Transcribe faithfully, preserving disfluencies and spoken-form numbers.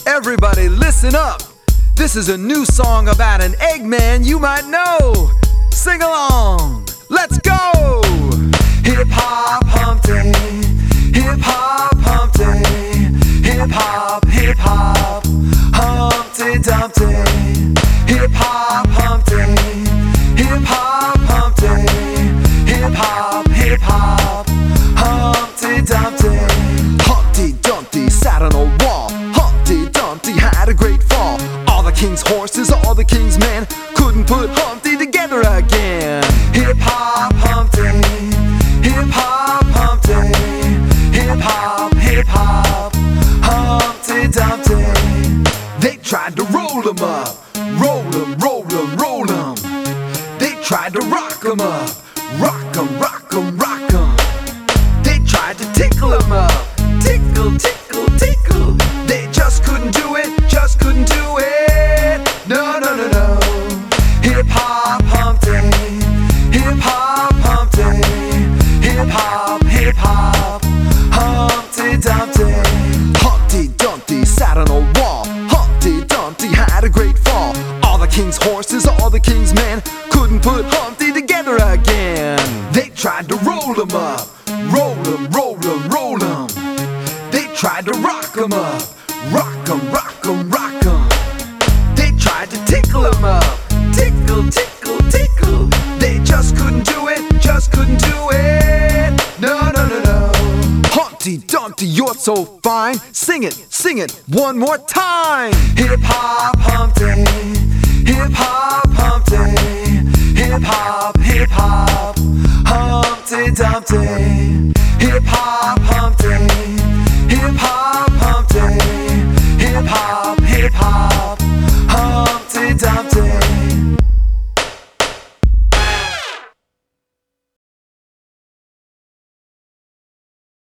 Everybody listen up. This is a new song about an Eggman you might know. Sing along. Let's go. Hip hop Humpty, hip hop Humpty, hip hop, hip hop, Humpty Dumpty. Hip hop Humpty, hip hop Humpty, hip hop, hip hop, Humpty Dumpty. Humpty Dumpty sat on a wall. Humpty Dumpty had a great fall. All the king's horses, all the king's men couldn't put Humpty together again. Hip hop Humpty, hip hop Humpty, hip hop, hip hop, Humpty Dumpty. They tried to roll him up, roll him, roll him, roll him. They tried to rock him up, rock him, rock him, rock him. They tried to tickle him up, tickle, tickle, tickle. They just couldn't do it, just couldn't do it. No, no, no, no. Hip hop Humpty, hip hop Humpty, hip hop, hip hop, Humpty Dumpty. Humpty Dumpty sat on a wall. Humpty Dumpty had a great fall. All the king's horses, all the king's men couldn't put Humpty together again. They tried to roll him up, roll him, roll him, roll him. They tried to rock him up, rock him, rock him, rock him. They tried to tickle him up, tickle, tickle, tickle. They just couldn't do it, just couldn't do it. No, no, no, no. Humpty Dumpty, you're so fine. Sing it, sing it one more time. Hip hop Humpty, hip hop Humpty, hip hop, hip hop, Humpty Dumpty. Hip hop Humpty, hip hop